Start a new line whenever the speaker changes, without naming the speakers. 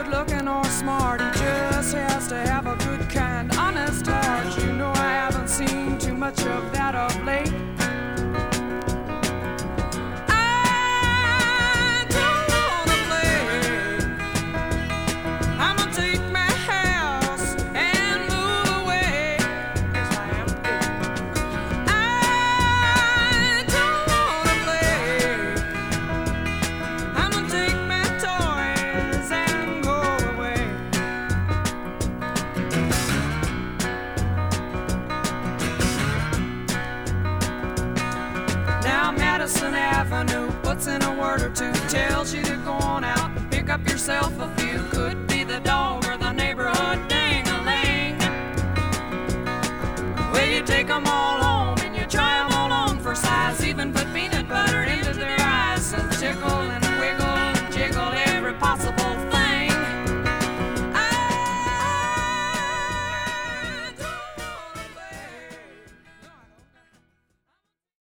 good looking or smart. He just has to have a good, kind, honest heart. You know I haven't seen too much of that of late. I don't wanna play. I'ma take my house and move away. Yes, I am. I don't wanna play. I'ma take my toys and go away. Now Madison Avenue puts in a word or two, tells you to go on out and pick up yourself a few. Could be the dog or the neighborhood ding-a-ling. Will you take 'em all